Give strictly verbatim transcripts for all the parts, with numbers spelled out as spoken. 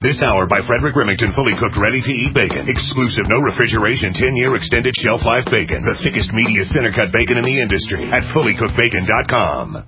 This hour by Frederick Remington, fully cooked, ready-to-eat bacon. Exclusive, no refrigeration, ten-year extended shelf life bacon. The thickest, meatiest, center-cut bacon in the industry at fully cooked bacon dot com.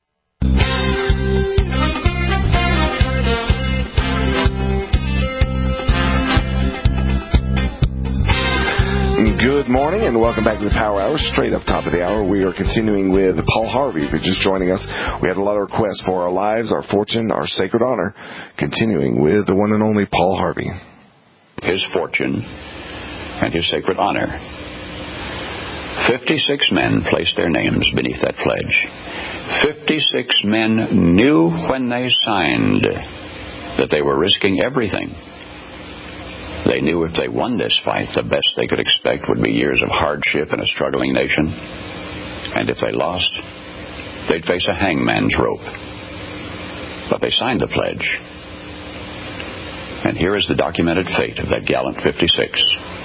Good morning and welcome back to the Power Hour. Straight up top of the hour, we are continuing with Paul Harvey, who's just joining us. We had a lot of requests for our lives, our fortune, our sacred honor. Continuing with the one and only Paul Harvey. His fortune and his sacred honor. Fifty-six men placed their names beneath that pledge. Fifty-six men knew when they signed that they were risking everything. They knew if they won this fight, the best they could expect would be years of hardship in a struggling nation. And if they lost, they'd face a hangman's rope. But they signed the pledge. And here is the documented fate of that gallant fifty-six.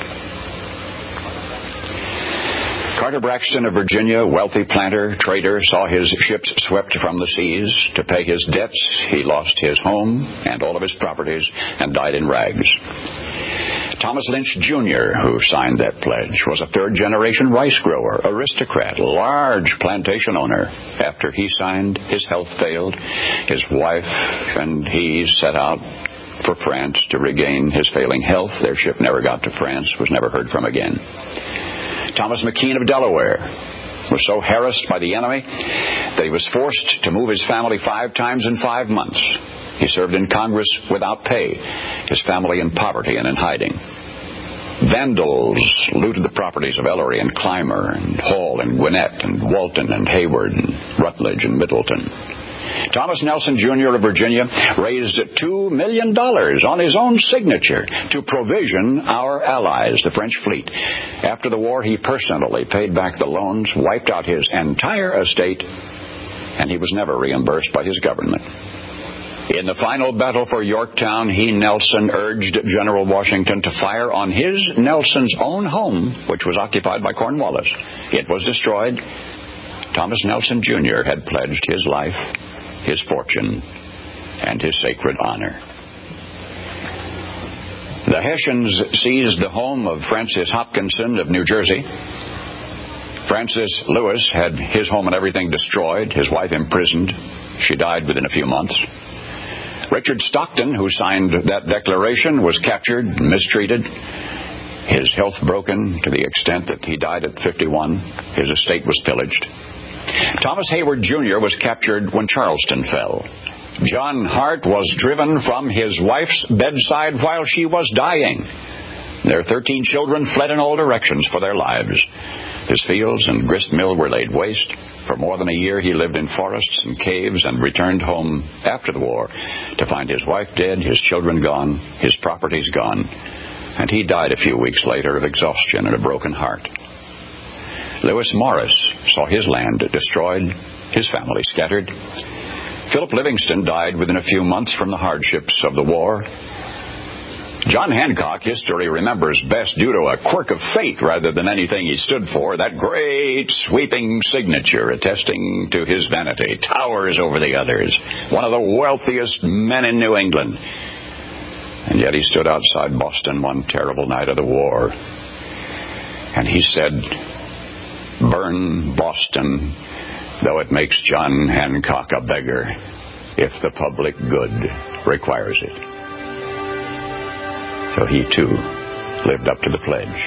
Carter Braxton of Virginia, wealthy planter, trader, saw his ships swept from the seas. To pay his debts, he lost his home and all of his properties and died in rags. Thomas Lynch, Junior, who signed that pledge, was a third-generation rice grower, aristocrat, large plantation owner. After he signed, his health failed. His wife and he set out for France to regain his failing health. Their ship never got to France, was never heard from again. Thomas McKean of Delaware was so harassed by the enemy that he was forced to move his family five times in five months. He served in Congress without pay, his family in poverty and in hiding. Vandals looted the properties of Ellery and Clymer and Hall and Gwinnett and Walton and Hayward and Rutledge and Middleton. Thomas Nelson, Junior of Virginia raised two million dollars on his own signature to provision our allies, the French fleet. After the war, he personally paid back the loans, wiped out his entire estate, and he was never reimbursed by his government. In the final battle for Yorktown, he, Nelson, urged General Washington to fire on his, Nelson's, own home, which was occupied by Cornwallis. It was destroyed. Thomas Nelson, Junior had pledged his life, his fortune, and his sacred honor. The Hessians seized the home of Francis Hopkinson of New Jersey. Francis Lewis had his home and everything destroyed, his wife imprisoned. She died within a few months. Richard Stockton, who signed that declaration, was captured, mistreated, his health broken to the extent that he died at fifty-one. His estate was pillaged. Thomas Hayward, Junior was captured when Charleston fell. John Hart was driven from his wife's bedside while she was dying. Their thirteen children fled in all directions for their lives. His fields and grist mill were laid waste. For more than a year, he lived in forests and caves and returned home after the war to find his wife dead, his children gone, his properties gone, and he died a few weeks later of exhaustion and a broken heart. Lewis Morris saw his land destroyed, his family scattered. Philip Livingston died within a few months from the hardships of the war. John Hancock, history remembers best due to a quirk of fate rather than anything he stood for, that great sweeping signature attesting to his vanity, towers over the others, one of the wealthiest men in New England. And yet he stood outside Boston one terrible night of the war, and he said, "Burn Boston, though it makes John Hancock a beggar, if the public good requires it." So he, too, lived up to the pledge.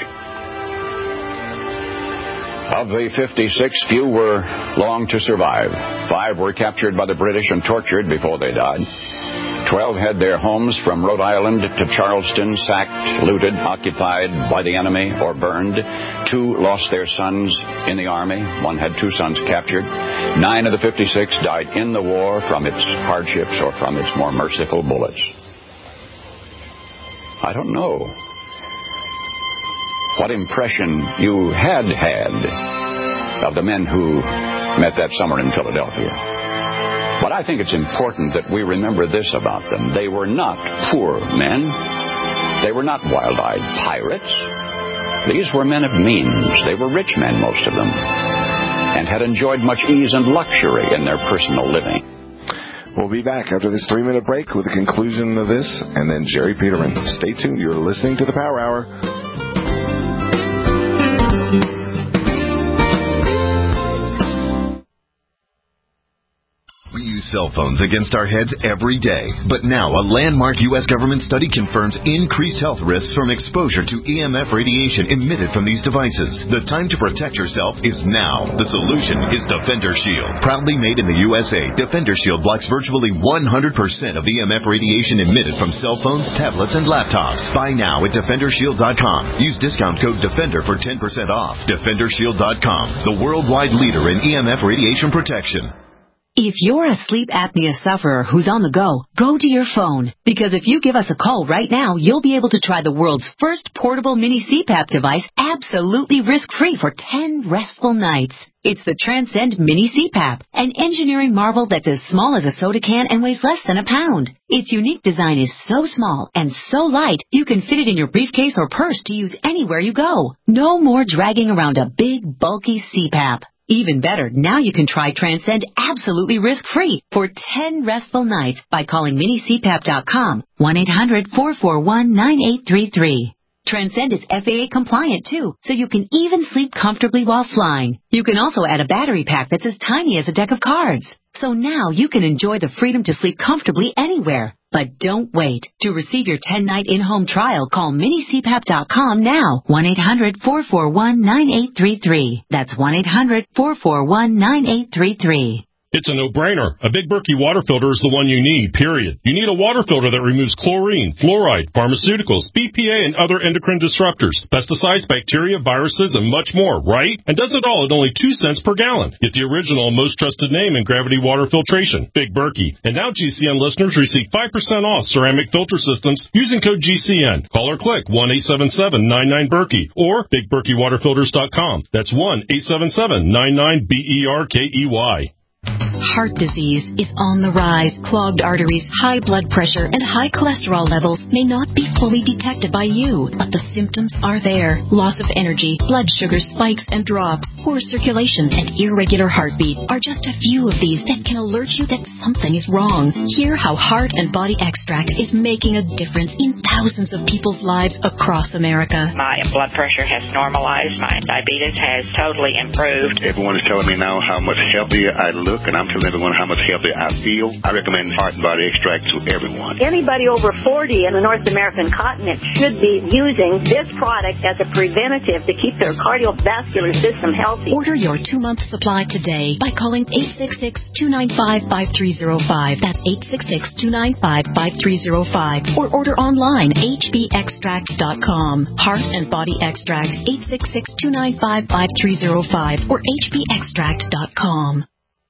Of the fifty-six, few were long to survive. Five were captured by the British and tortured before they died. Twelve had their homes from Rhode Island to Charleston sacked, looted, occupied by the enemy, or burned. Two lost their sons in the army. One had two sons captured. Nine of the fifty-six died in the war from its hardships or from its more merciful bullets. I don't know what impression you had had of the men who met that summer in Philadelphia. But I think it's important that we remember this about them. They were not poor men. They were not wild-eyed pirates. These were men of means. They were rich men, most of them, and had enjoyed much ease and luxury in their personal living. We'll be back after this three-minute break with the conclusion of this, and then Jerry Peterman. Stay tuned. You're listening to the Power Hour. We use cell phones against our heads every day, but now a landmark U S government study confirms increased health risks from exposure to E M F radiation emitted from these devices. The time to protect yourself is now. The solution is Defender Shield. Proudly made in the U S A, Defender Shield blocks virtually one hundred percent of E M F radiation emitted from cell phones, tablets, and laptops. Buy now at Defender Shield dot com. Use discount code DEFENDER for ten percent off. Defender Shield dot com, the worldwide leader in E M F radiation protection. If you're a sleep apnea sufferer who's on the go, go to your phone. Because if you give us a call right now, you'll be able to try the world's first portable mini C PAP device absolutely risk-free for ten restful nights. It's the Transcend Mini C PAP, an engineering marvel that's as small as a soda can and weighs less than a pound. Its unique design is so small and so light, you can fit it in your briefcase or purse to use anywhere you go. No more dragging around a big, bulky C PAP. Even better, now you can try Transcend absolutely risk-free for ten restful nights by calling mini c pap dot com, one eight hundred four four one nine eight three three. Transcend is F A A compliant, too, so you can even sleep comfortably while flying. You can also add a battery pack that's as tiny as a deck of cards. So now you can enjoy the freedom to sleep comfortably anywhere. But don't wait. To receive your ten-night in-home trial, call mini c pap dot com now, one eight hundred four four one nine eight three three. That's one eight hundred four four one nine eight three three. It's a no-brainer. A Big Berkey water filter is the one you need, period. You need a water filter that removes chlorine, fluoride, pharmaceuticals, B P A, and other endocrine disruptors, pesticides, bacteria, viruses, and much more, right? And does it all at only two cents per gallon. Get the original and most trusted name in gravity water filtration, Big Berkey. And now G C N listeners receive five percent off ceramic filter systems using code G C N. Call or click one eight seven seven nine nine Berkey or big berkey water filters dot com. That's one eight seven seven nine nine B E R K E Y. Heart disease is on the rise. Clogged arteries, high blood pressure, and high cholesterol levels may not be fully detected by you, but the symptoms are there. Loss of energy, blood sugar spikes and drops, poor circulation, and irregular heartbeat are just a few of these that can alert you that something is wrong. Hear how Heart and Body Extract is making a difference in thousands of people's lives across America. My blood pressure has normalized. My diabetes has totally improved. Everyone is telling me now how much healthier I look, and I'm telling everyone how much healthier I feel. I recommend Heart and Body Extract to everyone. Anybody over forty in the North American continent should be using this product as a preventative to keep their cardiovascular system healthy. Order your two-month supply today by calling eight six six, two nine five, five three zero five. That's eight six six, two nine five, five three zero five. Or order online, h b extract dot com. Heart and Body Extract, eight six six, two nine five, five three zero five or h b extract dot com.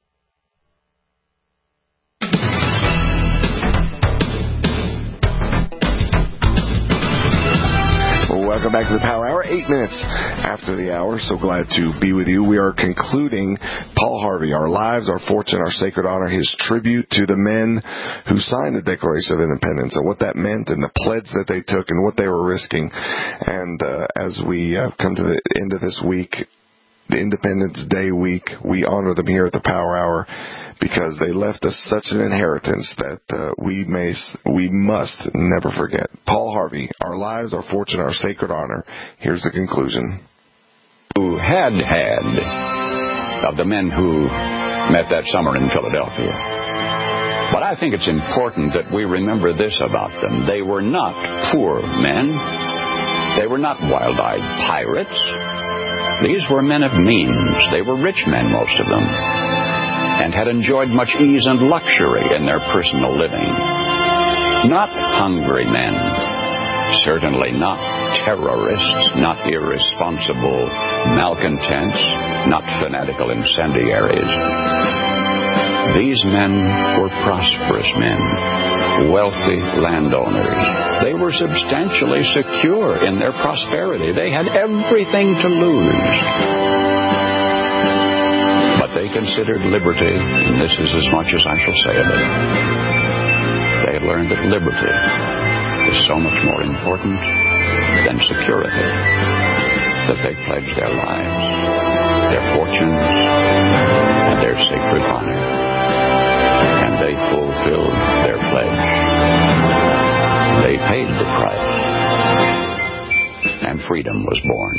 Welcome back to the Power Hour. Eight minutes after the hour. So glad to be with you. We are concluding Paul Harvey, Our Lives, Our Fortune, Our Sacred Honor, his tribute to the men who signed the Declaration of Independence and what that meant and the pledge that they took and what they were risking. And uh, as we uh, come to the end of this week, the Independence Day week, we honor them here at the Power Hour because they left us such an inheritance that uh, we may, we must never forget. Paul Harvey, Our Lives, Our Fortune, Our Sacred Honor. Here's the conclusion. Who had had of the men who met that summer in Philadelphia. But I think it's important that we remember this about them. They were not poor men. They were not wild-eyed pirates. These were men of means. They were rich men, most of them, and had enjoyed much ease and luxury in their personal living. Not hungry men, certainly not terrorists, not irresponsible malcontents, not fanatical incendiaries. These men were prosperous men, wealthy landowners. They were substantially secure in their prosperity. They had everything to lose. But they considered liberty, and this is as much as I shall say of it. They had learned that liberty is so much more important than security, that they pledged their lives, their fortunes, and their sacred honor. and they fulfilled their pledge. They paid the price, and freedom was born.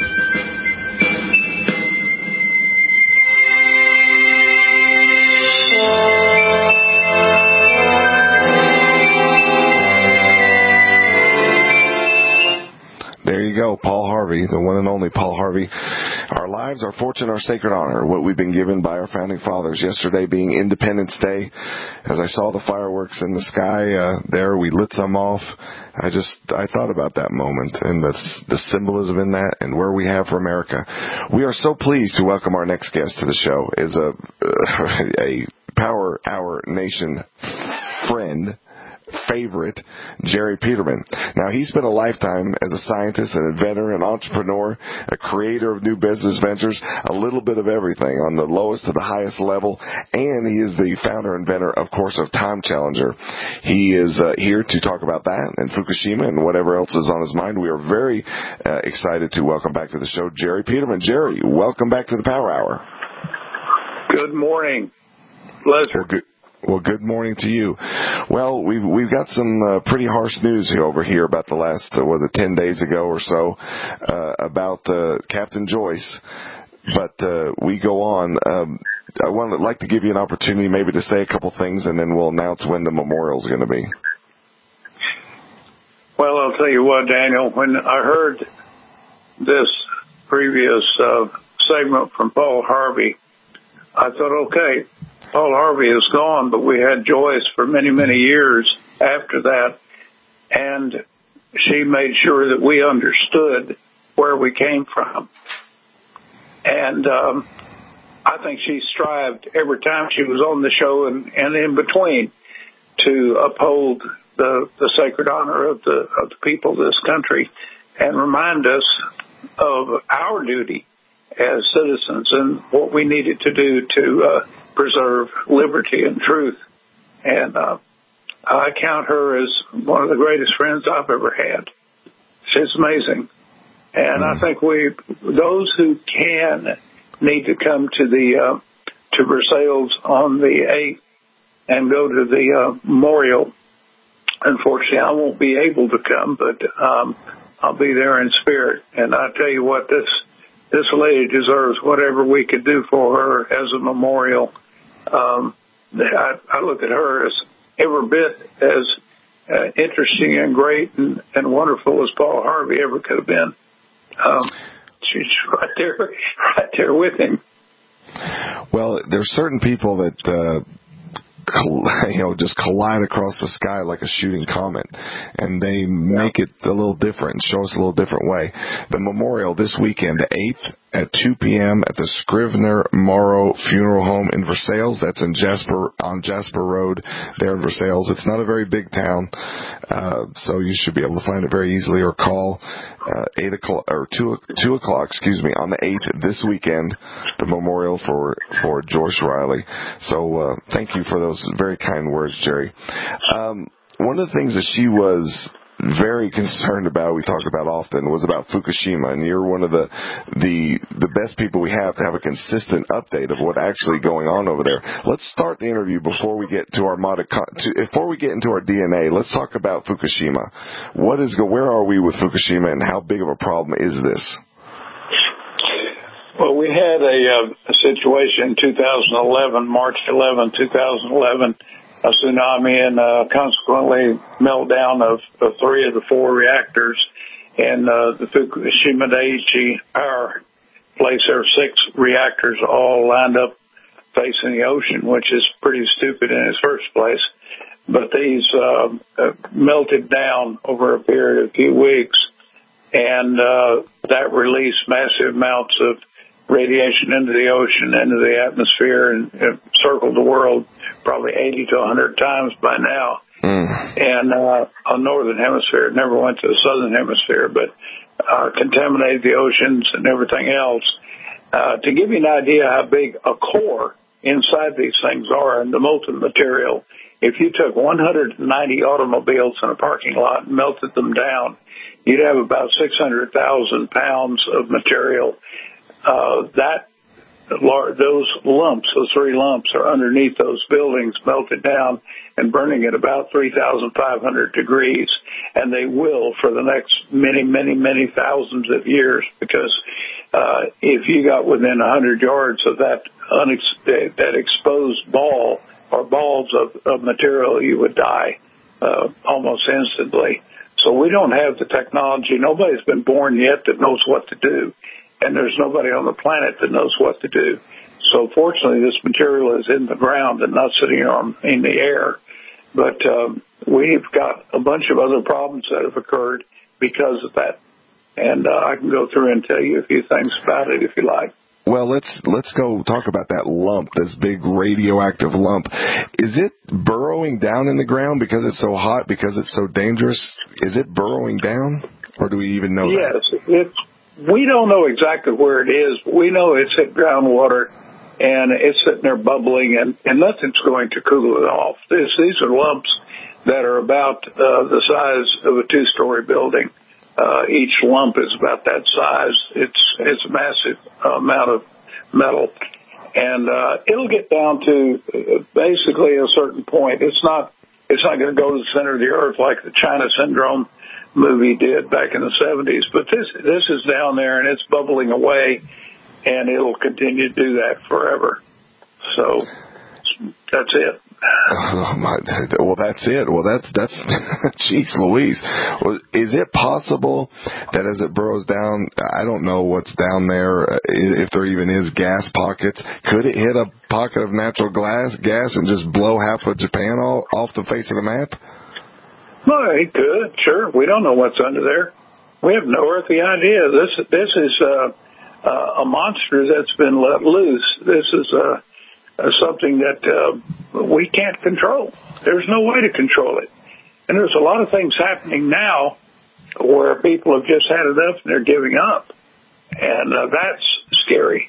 There you go, Paul Harvey, the one and only Paul Harvey. Our lives, our fortune, our sacred honor, what we've been given by our founding fathers. Yesterday being Independence Day, as I saw the fireworks in the sky uh, there, we lit some off. I just, I thought about that moment and that's the symbolism in that and where we have for America. We are so pleased to welcome our next guest to the show. Is a, uh, a Power Hour Nation friend, favorite, Jerry Peterman. Now, he spent a lifetime as a scientist, an inventor, an entrepreneur, a creator of new business ventures, a little bit of everything on the lowest to the highest level, and he is the founder and inventor, of course, of Time Challenger. He is uh, here to talk about that and Fukushima and whatever else is on his mind. We are very uh, excited to welcome back to the show Jerry Peterman. Jerry, welcome back to the Power Hour. Good morning. Pleasure. Well, good. Well, good morning to you. Well, we've we've got some uh, pretty harsh news here over here about the last, uh, was it ten days ago or so, uh, about uh, Captain Joyce. But uh, we go on. Um, I would like to give you an opportunity maybe to say a couple things, and then we'll announce when the memorial is going to be. Well, I'll tell you what, Daniel, when I heard this previous uh, segment from Paul Harvey, I thought, okay, Paul Harvey is gone, but we had Joyce for many, many years after that, and she made sure that we understood where we came from. And um, I think she strived every time she was on the show and, and in between to uphold the, the sacred honor of the, of the people of this country and remind us of our duty as citizens and what we needed to do to uh, preserve liberty and truth. And uh, I count her as one of the greatest friends I've ever had. She's amazing. And I think we, those who can, need to come to the uh, to Versailles on the eighth and go to the uh, memorial. Unfortunately, I won't be able to come, but um, I'll be there in spirit. And I tell you what, this this lady deserves whatever we could do for her as a memorial. Um, I, I look at her as every bit as uh, interesting and great and, and wonderful as Paul Harvey ever could have been. Um, she's right there, right there with him. Well, there's certain people that, uh, you know, just collide across the sky like a shooting comet, and they make it a little different, show us a little different way. The memorial this weekend, the eighth, at two p.m. at the Scrivener Morrow Funeral Home in Versailles. That's in Jasper, on Jasper Road there in Versailles. It's not a very big town, uh, so you should be able to find it very easily, or call uh, eight o'clock or two two o'clock, excuse me, on the eighth this weekend. The memorial for for Joyce Riley. So uh, thank you for those very kind words, Jerry. Um, one of the things that she was very concerned about, we talk about often, was about Fukushima, and you're one of the the the best people we have to have a consistent update of what actually going on over there. Let's start the interview before we get to our mod- to, before we get into our D N A. Let's talk about Fukushima. What is where are we with Fukushima, and how big of a problem is this? Well, we had a, uh, a situation in two thousand eleven, March eleventh, two thousand eleven. A tsunami and uh, consequently meltdown of, of three of the four reactors in uh, the Fukushima Daiichi power place. There are six reactors all lined up facing the ocean, which is pretty stupid in its first place. But these uh, uh, melted down over a period of a few weeks, and uh, that released massive amounts of radiation into the ocean, into the atmosphere, and it circled the world probably eighty to one hundred times by now. Mm. And uh, on the northern hemisphere, it never went to the southern hemisphere, but uh, contaminated the oceans and everything else. Uh, to give you an idea how big a core inside these things are and the molten material, if you took one hundred ninety automobiles in a parking lot and melted them down, you'd have about six hundred thousand pounds of material. Uh, that those lumps, those three lumps, are underneath those buildings, melted down and burning at about three thousand five hundred degrees. And they will for the next many, many, many thousands of years, because uh, if you got within one hundred yards of that unex- that exposed ball or balls of, of material, you would die uh, almost instantly. So we don't have the technology. Nobody's been born yet that knows what to do. And there's nobody on the planet that knows what to do. So fortunately, this material is in the ground and not sitting on, in the air. But um, we've got a bunch of other problems that have occurred because of that. And uh, I can go through and tell you a few things about it if you like. Well, let's let's go talk about that lump, this big radioactive lump. Is it burrowing down in the ground because it's so hot, because it's so dangerous? Is it burrowing down, or do we even know yes, that? Yes, it's. We don't know exactly where it is, but we know it's at groundwater, and it's sitting there bubbling, and, and nothing's going to cool it off. This, these are lumps that are about uh, the size of a two-story building. Uh, each lump is about that size. It's it's a massive amount of metal, and uh, it'll get down to basically a certain point. It's not it's not going to go to the center of the earth like the China Syndrome movie did back in the seventies, but this this is down there and it's bubbling away, and it'll continue to do that forever. So that's it. Oh my, well, that's it. Well, that's that's. Jeez, Louise. Well, is it possible that as it burrows down, I don't know what's down there, if there even is gas pockets. Could it hit a pocket of natural gas, gas, and just blow half of Japan all, off the face of the map? Well, it could. Sure, we don't know what's under there. We have no earthly idea. This this is uh, uh, a monster that's been let loose. This is uh, uh, something that uh, we can't control. There's no way to control it. And there's a lot of things happening now where people have just had enough and they're giving up. And uh, that's scary.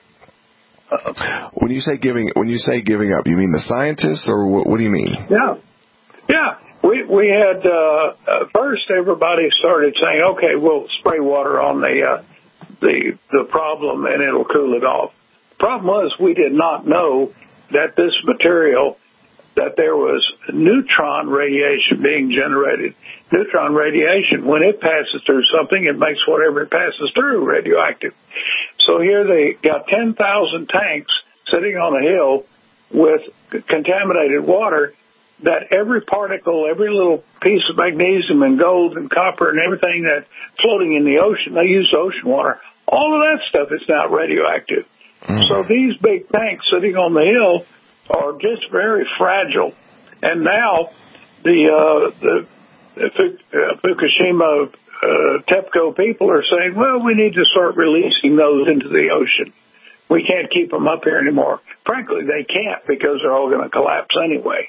Uh, when you say giving, when you say giving up, you mean the scientists, or what, what do you mean? Yeah, yeah. We we had uh, uh, first everybody started saying, okay, we'll spray water on the uh, the the problem and it'll cool it off. The problem was we did not know that this material, that there was neutron radiation being generated. Neutron radiation, when it passes through something, it makes whatever it passes through radioactive. So here they got ten thousand tanks sitting on a hill with contaminated water, that every particle, every little piece of magnesium and gold and copper and everything that's floating in the ocean, they use ocean water, all of that stuff is now radioactive. Mm-hmm. So these big tanks sitting on the hill are just very fragile. And now the, uh, the, the Fukushima uh, TEPCO people are saying, well, we need to start releasing those into the ocean. We can't keep them up here anymore. Frankly, they can't, because they're all going to collapse anyway.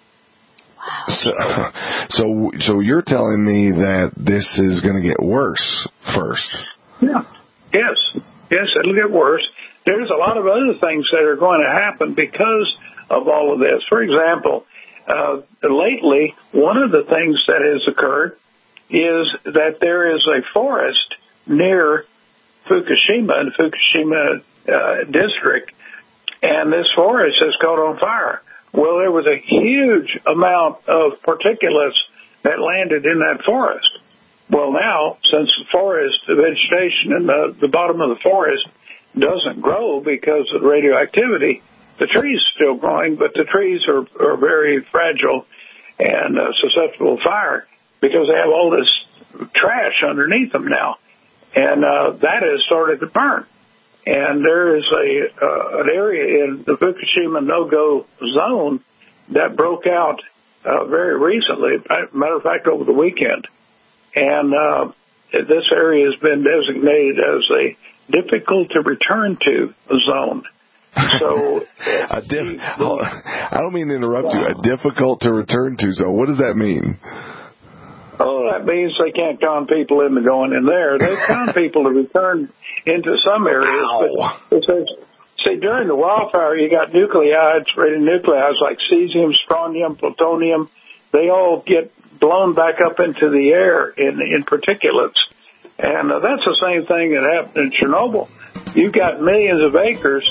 So, so, so you're telling me that this is going to get worse first? Yeah. Yes. Yes, it'll get worse. There's a lot of other things that are going to happen because of all of this. For example, uh, lately, one of the things that has occurred is that there is a forest near Fukushima, in the Fukushima uh, district, and this forest has caught on fire. Well, there was a huge amount of particulates that landed in that forest. Well, now, since the forest, the vegetation in the, the bottom of the forest doesn't grow because of radioactivity, the trees are still growing, but the trees are, are very fragile and uh, susceptible to fire because they have all this trash underneath them now. And uh, that has started to burn. And there is a uh, an area in the Fukushima no-go zone that broke out uh, very recently, matter of fact, over the weekend. And uh, this area has been designated as a difficult-to-return-to zone. So, a diff- I don't mean to interrupt you. A difficult-to-return-to zone. What does that mean? Oh, that means they can't con people into going in there. They con people to return into some areas. Ow. But says, see, during the wildfire, you got nuclides, radionuclides like cesium, strontium, plutonium. They all get blown back up into the air in, in particulates. And uh, that's the same thing that happened in Chernobyl. You've got millions of acres,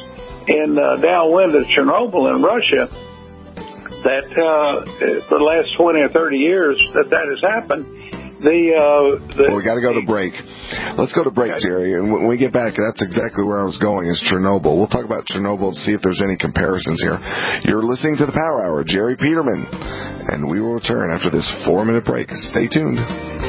in uh, downwind of Chernobyl in Russia, that uh, for the last twenty or thirty years that that has happened. The, uh, the well, we got to go to break. Let's go to break, Jerry. And when we get back, that's exactly where I was going, is Chernobyl. We'll talk about Chernobyl and see if there's any comparisons here. You're listening to the Power Hour, Jerry Peterman, and we will return after this four-minute break. Stay tuned.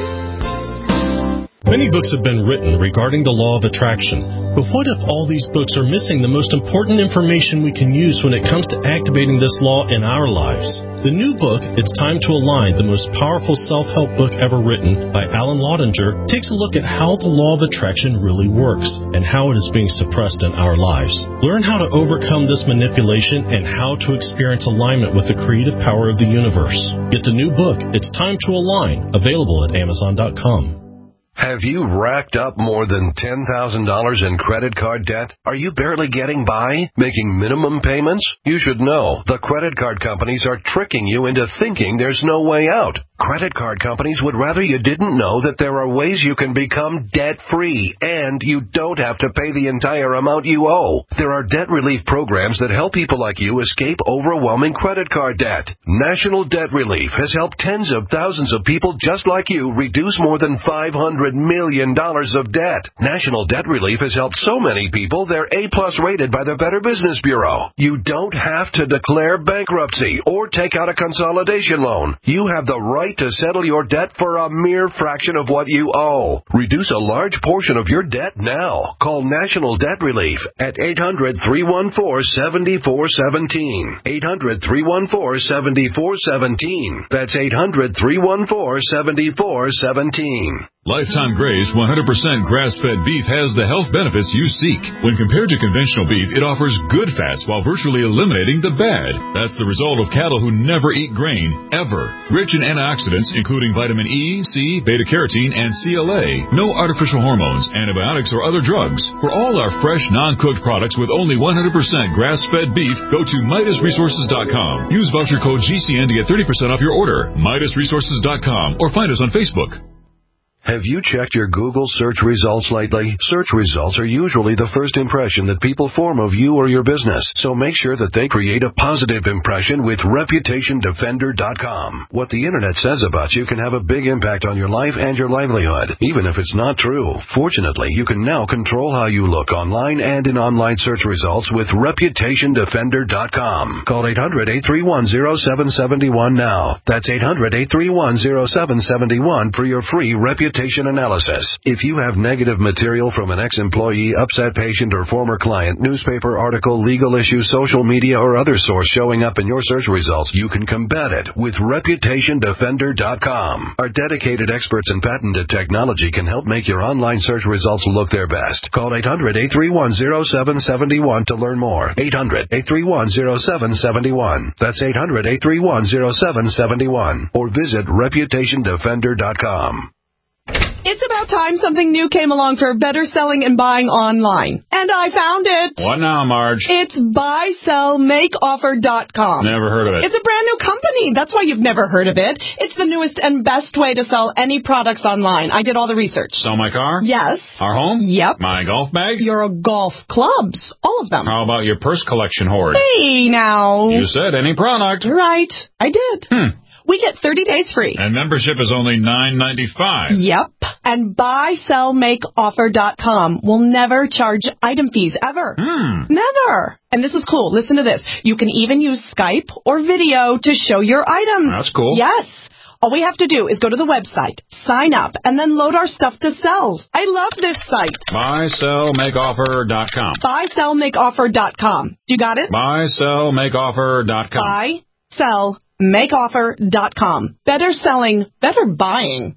Many books have been written regarding the law of attraction, but what if all these books are missing the most important information we can use when it comes to activating this law in our lives? The new book, It's Time to Align, the most powerful self-help book ever written by Alan Laudinger, takes a look at how the law of attraction really works and how it is being suppressed in our lives. Learn how to overcome this manipulation and how to experience alignment with the creative power of the universe. Get the new book, It's Time to Align, available at amazon dot com. Have you racked up more than ten thousand dollars in credit card debt? Are you barely getting by, making minimum payments? You should know the credit card companies are tricking you into thinking there's no way out. Credit card companies would rather you didn't know that there are ways you can become debt-free, and you don't have to pay the entire amount you owe. There are debt relief programs that help people like you escape overwhelming credit card debt. National Debt Relief has helped tens of thousands of people just like you reduce more than five hundred million dollars of debt. National Debt Relief has helped so many people they're A-plus rated by the Better Business Bureau. You don't have to declare bankruptcy or take out a consolidation loan. You have the right to settle your debt for a mere fraction of what you owe. Reduce a large portion of your debt now. Call National Debt Relief at eight hundred, three one four, seven four one seven. eight hundred, three one four, seven four one seven. That's eight hundred, three one four, seven four one seven. Lifetime Graze one hundred percent grass-fed beef has the health benefits you seek. When compared to conventional beef, it offers good fats while virtually eliminating the bad. That's the result of cattle who never eat grain, ever. Rich in antioxidants, including vitamin E, C, beta-carotene, and C L A. No artificial hormones, antibiotics, or other drugs. For all our fresh, non-cooked products with only one hundred percent grass-fed beef, go to Midas Resources dot com. Use voucher code G C N to get thirty percent off your order. Midas Resources dot com or find us on Facebook. Have you checked your Google search results lately? Search results are usually the first impression that people form of you or your business, so make sure that they create a positive impression with Reputation Defender dot com. What the Internet says about you can have a big impact on your life and your livelihood, even if it's not true. Fortunately, you can now control how you look online and in online search results with Reputation Defender dot com. Call eight hundred, eight three one, zero seven seven one now. That's eight hundred, eight three one, zero seven seven one for your free Reputation analysis. If you have negative material from an ex-employee, upset patient, or former client, newspaper article, legal issue, social media, or other source showing up in your search results, you can combat it with Reputation Defender dot com. Our dedicated experts in patented technology can help make your online search results look their best. Call eight hundred, eight three one, zero seven seven one to learn more. eight hundred, eight three one, zero seven seven one. That's eight hundred, eight three one, zero seven seven one. Or visit Reputation Defender dot com. It's about time something new came along for better selling and buying online. And I found it. What now, Marge? It's buy sell make offer dot com. Never heard of it. It's a brand new company. That's why you've never heard of it. It's the newest and best way to sell any products online. I did all the research. Sell my car? Yes. Our home? Yep. My golf bag? Your golf clubs. All of them. How about your purse collection hoard? Hey, now. You said any product. Right. I did. Hmm. We get thirty days free. And membership is only nine ninety-five. Yep. And buy sell make offer dot com will never charge item fees, ever. Hmm. Never. And this is cool. Listen to this. You can even use Skype or video to show your items. That's cool. Yes. All we have to do is go to the website, sign up, and then load our stuff to sell. I love this site. buy sell make offer dot com. buy sell make offer dot com. You got it? buy sell make offer dot com. buy sell make offer dot com. Better selling, better buying.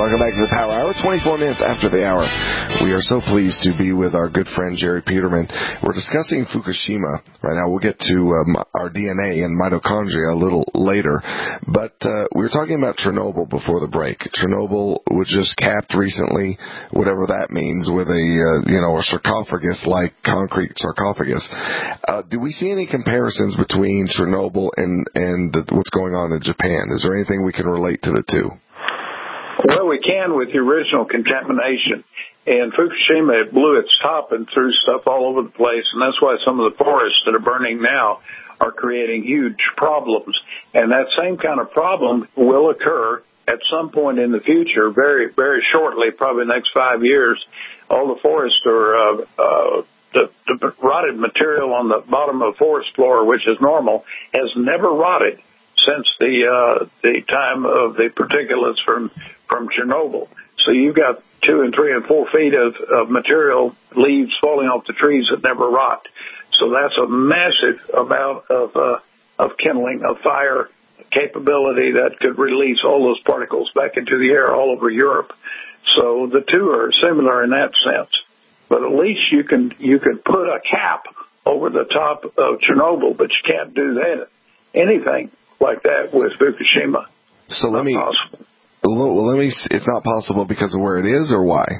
Welcome back to the Power Hour, twenty-four minutes after the hour. We are so pleased to be with our good friend Jerry Peterman. We're discussing Fukushima right now. We'll get to um, our D N A and mitochondria a little later. But uh, we were talking about Chernobyl before the break. Chernobyl was just capped recently, whatever that means, with a, uh, you know, a sarcophagus-like concrete sarcophagus. Uh, do we see any comparisons between Chernobyl and, and the, what's going on in Japan? Is there anything we can relate to the two? Well, we can with the original contamination. And Fukushima, it blew its top and threw stuff all over the place, and that's why some of the forests that are burning now are creating huge problems. And that same kind of problem will occur at some point in the future, very, very shortly, probably the next five years. All the forests are, uh, uh, the, the rotted material on the bottom of the forest floor, which is normal, has never rotted since the uh, the time of the particulates from from Chernobyl. So you've got two and three and four feet of, of material, leaves falling off the trees that never rot. So that's a massive amount of uh, of kindling, of fire capability that could release all those particles back into the air all over Europe. So the two are similar in that sense. But at least you can you can put a cap over the top of Chernobyl, but you can't do that anything like that with Fukushima. So let me, well, let me. It's not possible because of where it is, or why?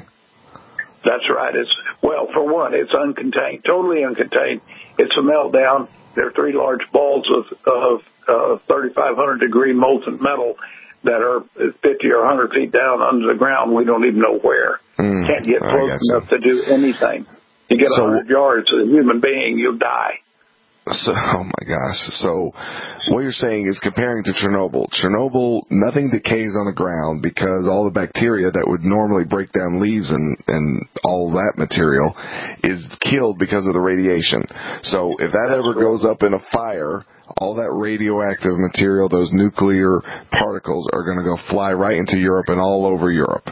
That's right. It's well, for one, it's uncontained, totally uncontained. It's a meltdown. There are three large balls of of uh, thirty-five hundred degree molten metal that are fifty or one hundred feet down under the ground. We don't even know where. Mm, Can't get close enough to do anything. You get so, one hundred yards as a human being, you'll die. So, oh my gosh. So what you're saying is comparing to Chernobyl. Chernobyl, nothing decays on the ground because all the bacteria that would normally break down leaves and, and all that material is killed because of the radiation. So if that ever goes up in a fire, all that radioactive material, those nuclear particles are going to go fly right into Europe and all over Europe.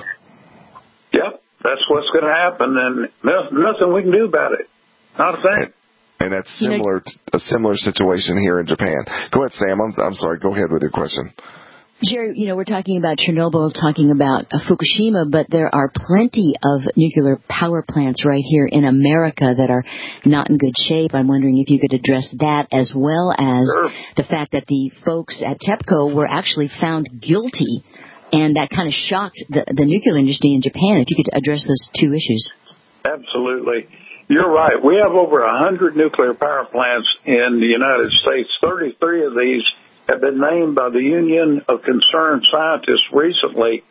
Yep, that's what's going to happen, and nothing we can do about it. Not a thing. And that's similar, to a similar situation here in Japan. Go ahead, Sam. I'm, I'm sorry. Go ahead with your question. Jerry, you know, we're talking about Chernobyl, talking about uh, Fukushima, but there are plenty of nuclear power plants right here in America that are not in good shape. I'm wondering if you could address that, as well as sure. the fact that the folks at TEPCO were actually found guilty, and that kind of shocked the, the nuclear industry in Japan. If you could address those two issues. Absolutely. You're right. We have over one hundred nuclear power plants in the United States. thirty-three of these have been named by the Union of Concerned Scientists recently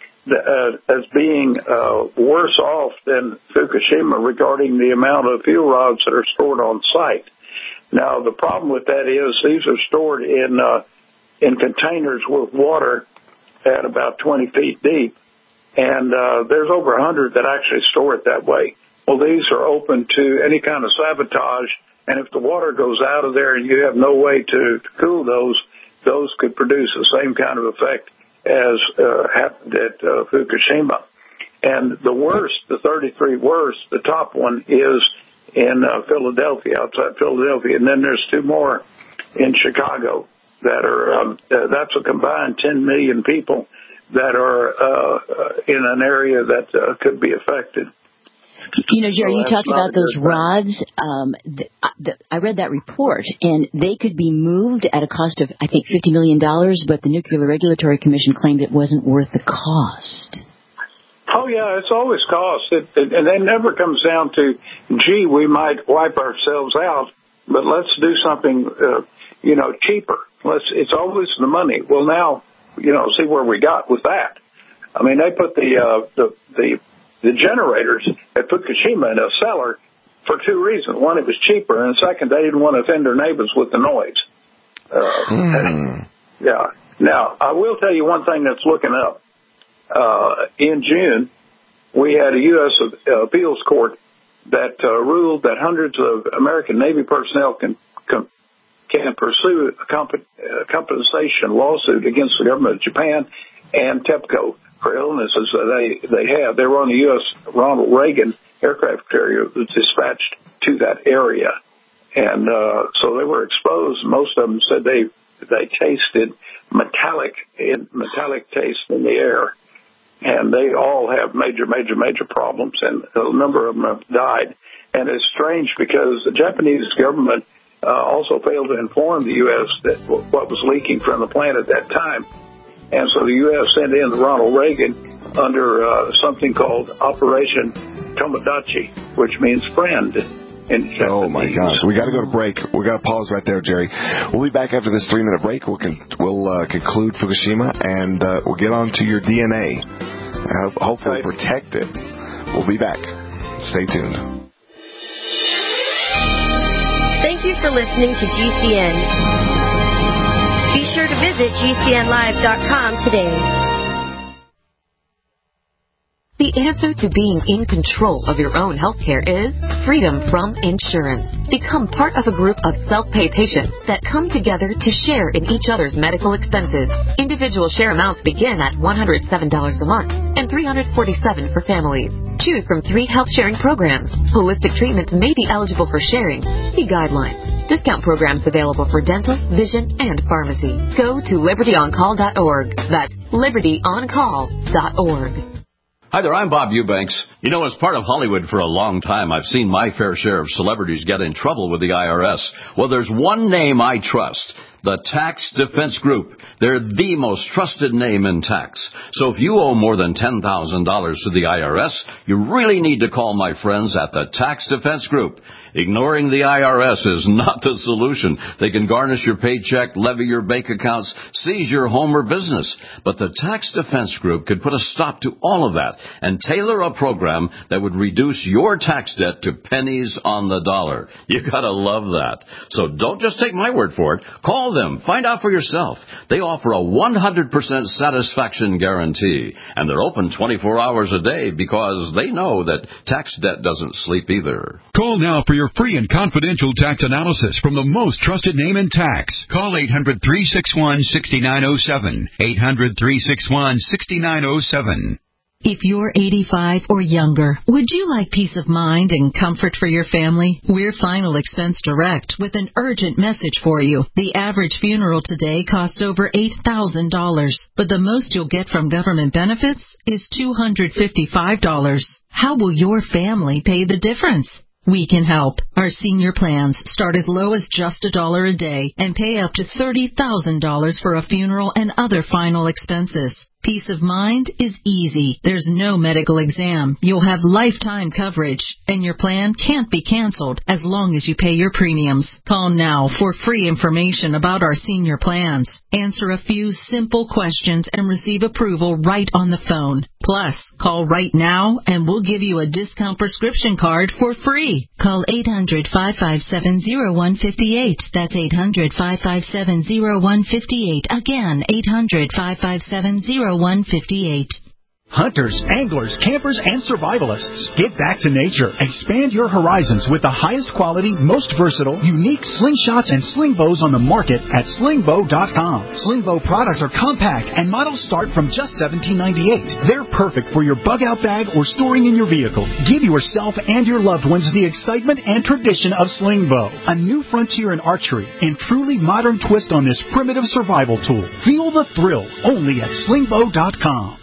uh, as being uh, worse off than Fukushima regarding the amount of fuel rods that are stored on site. Now, the problem with that is these are stored in uh, in containers with water at about twenty feet deep, and uh, there's over one hundred that actually store it that way. Well, these are open to any kind of sabotage, and if the water goes out of there and you have no way to cool those, those could produce the same kind of effect as uh, happened at uh, Fukushima. And the worst, the thirty-three worst, the top one is in uh, Philadelphia, outside Philadelphia, and then there's two more in Chicago that are, um, uh, that's a combined ten million people that are uh, in an area that uh, could be affected. You know, Jerry, so you talked about those rods. Um, the, the, I read that report, and they could be moved at a cost of, I think, fifty million dollars, but the Nuclear Regulatory Commission claimed it wasn't worth the cost. Oh, yeah, it's always cost. It, it, and it never comes down to, gee, we might wipe ourselves out, but let's do something, uh, you know, cheaper. Let's. It's always the money. Well, now, you know, see where we got with that. I mean, they put the uh, the the the generators at Fukushima in a cellar for two reasons. One, it was cheaper, and second, they didn't want to offend their neighbors with the noise. Uh, mm. Yeah. Now, I will tell you one thing that's looking up. Uh, in June, we had a U S appeals court that uh, ruled that hundreds of American Navy personnel can can, can pursue a comp- uh, compensation lawsuit against the government of Japan and TEPCO for illnesses that they, they have. They were on the U S Ronald Reagan aircraft carrier that was dispatched to that area. And uh, so they were exposed. Most of them said they they tasted metallic, in, metallic taste in the air. and they all have major, major, major problems, and a number of them have died. And it's strange because the Japanese government uh, also failed to inform the U S that w- what was leaking from the plant at that time. And so the U S sent in Ronald Reagan under uh, something called Operation Tomodachi, which means friend. Oh, my gosh. We got to go to break. We got to pause right there, Jerry. We'll be back after this three-minute break. We'll, con- we'll uh, conclude Fukushima, and uh, we'll get on to your D N A. Uh, hopefully protect it. We'll be back. Stay tuned. Thank you for listening to G C N. Be sure to visit G C N live dot com today. The answer to being in control of your own healthcare is freedom from insurance. Become part of a group of self-pay patients that come together to share in each other's medical expenses. Individual share amounts begin at one hundred seven dollars a month and three hundred forty-seven dollars for families. Choose from three health sharing programs. Holistic treatments may be eligible for sharing. See guidelines. Discount programs available for dental, vision, and pharmacy. Go to liberty on call dot org. That's liberty on call dot org. Hi there, I'm Bob Eubanks. You know, as part of Hollywood for a long time, I've seen my fair share of celebrities get in trouble with the I R S. Well, there's one name I trust. The Tax Defense Group. They're the most trusted name in tax. So if you owe more than ten thousand dollars to the I R S, you really need to call my friends at the Tax Defense Group. Ignoring the I R S is not the solution. They can garnish your paycheck, levy your bank accounts, seize your home or business. But the Tax Defense Group could put a stop to all of that and tailor a program that would reduce your tax debt to pennies on the dollar. You gotta love that. So don't just take my word for it. Call them. Find out for yourself. They offer a one hundred percent satisfaction guarantee. And they're open twenty-four hours a day because they know that tax debt doesn't sleep either. Call now for your free and confidential tax analysis from the most trusted name in tax. Call eight hundred, three six one, six nine zero seven. eight hundred, three six one, six nine zero seven. If you're eighty-five or younger, would you like peace of mind and comfort for your family? We're Final Expense Direct with an urgent message for you. The average funeral today costs over eight thousand dollars, but the most you'll get from government benefits is two hundred fifty-five dollars. How will your family pay the difference? We can help. Our senior plans start as low as just a dollar a day and pay up to thirty thousand dollars for a funeral and other final expenses. Peace of mind is easy. There's no medical exam. You'll have lifetime coverage, and your plan can't be canceled as long as you pay your premiums. Call now for free information about our senior plans. Answer a few simple questions and receive approval right on the phone. Plus, call right now and we'll give you a discount prescription card for free. Call eight hundred, five five seven, zero one five eight. That's eight hundred, five five seven, zero one five eight. Again, eight hundred, five five seven, zero one five eight. Hunters, anglers, campers, and survivalists. Get back to nature. Expand your horizons with the highest quality, most versatile, unique slingshots and sling bows on the market at sling bow dot com. Sling bow products are compact and models start from just seventeen ninety-eight. They're perfect for your bug out bag or storing in your vehicle. Give yourself and your loved ones the excitement and tradition of sling bow. A new frontier in archery and truly modern twist on this primitive survival tool. Feel the thrill only at sling bow dot com.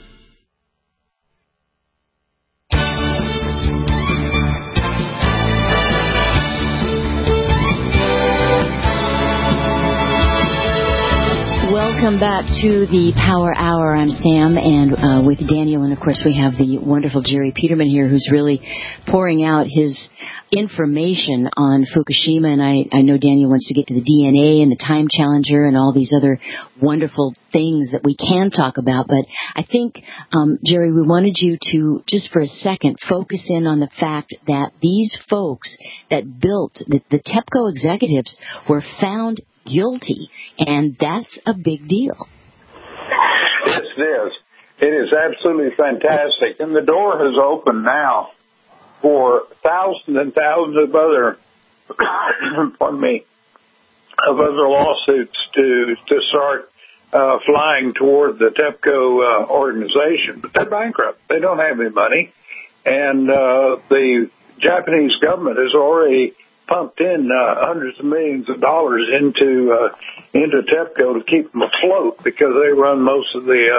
Welcome back to the Power Hour. I'm Sam, and uh, with Daniel, and of course we have the wonderful Jerry Peterman here, who's really pouring out his information on Fukushima. And I, I know Daniel wants to get to the D N A and the Time Challenger and all these other wonderful things that we can talk about. But I think, um, Jerry, we wanted you to, just for a second, focus in on the fact that these folks that built, the, the TEPCO executives, were found guilty, and that's a big deal. Yes, it is. It is absolutely fantastic, and the door has opened now for thousands and thousands of other, pardon me, of other lawsuits to to start uh, flying toward the TEPCO uh, organization. But they're bankrupt. They don't have any money, and uh, the Japanese government has already pumped in uh, hundreds of millions of dollars into uh, into TEPCO to keep them afloat because they run most of the uh,